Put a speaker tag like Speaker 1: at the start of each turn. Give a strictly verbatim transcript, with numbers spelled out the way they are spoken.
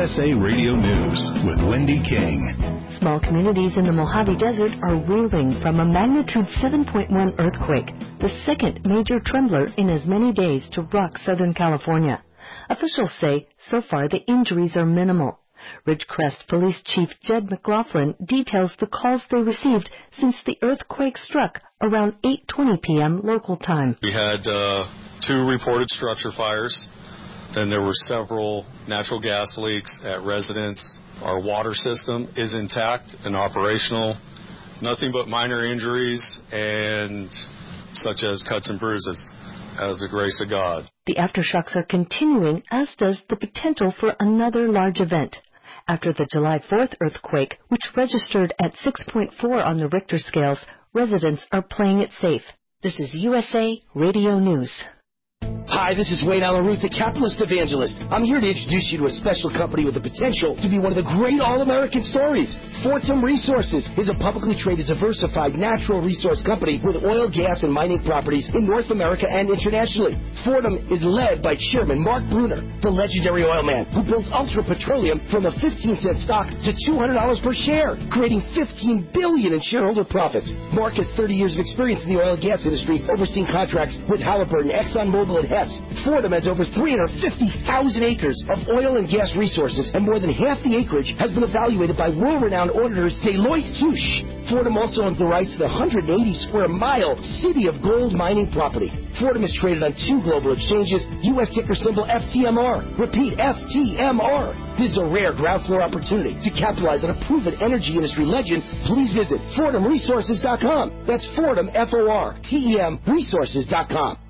Speaker 1: S A Radio News with Wendy King.
Speaker 2: Small communities in the Mojave Desert are reeling from a magnitude seven point one earthquake, the second major trembler in as many days to rock Southern California. Officials say so far the injuries are minimal. Ridgecrest Police Chief Jed McLaughlin details the calls they received since the earthquake struck around eight twenty p.m. local time.
Speaker 3: We had uh, two reported structure fires. Then there were several natural gas leaks at residents. Our water system is intact and operational. Nothing but minor injuries and such as cuts and bruises, as the grace of God.
Speaker 2: The aftershocks are continuing, as does the potential for another large event. After the July fourth earthquake, which registered at six point four on the Richter scales, residents are playing it safe. This is U S A Radio News.
Speaker 4: Hi, this is Wayne Allen Ruth, the capitalist evangelist. I'm here to introduce you to a special company with the potential to be one of the great all-American stories. Fortum Resources is a publicly traded, diversified natural resource company with oil, gas, and mining properties in North America and internationally. Fortum is led by Chairman Mark Bruner, the legendary oil man who builds Ultra Petroleum from a fifteen cent stock to two hundred dollars per share, creating fifteen billion dollars in shareholder profits. Mark has thirty years of experience in the oil and gas industry, overseeing contracts with Halliburton, ExxonMobil, and Hess. Fortum has over three hundred fifty thousand acres of oil and gas resources, and more than half the acreage has been evaluated by world-renowned auditors Deloitte Touche. Fortum also owns the rights to the one hundred eighty square mile City of Gold mining property. Fortum is traded on two global exchanges, U S ticker symbol F T M R. Repeat, F T M R. This is a rare ground floor opportunity to capitalize on a proven energy industry legend. Please visit Fortum Resources dot com. That's Fortum, F O R T E M, Resources dot com.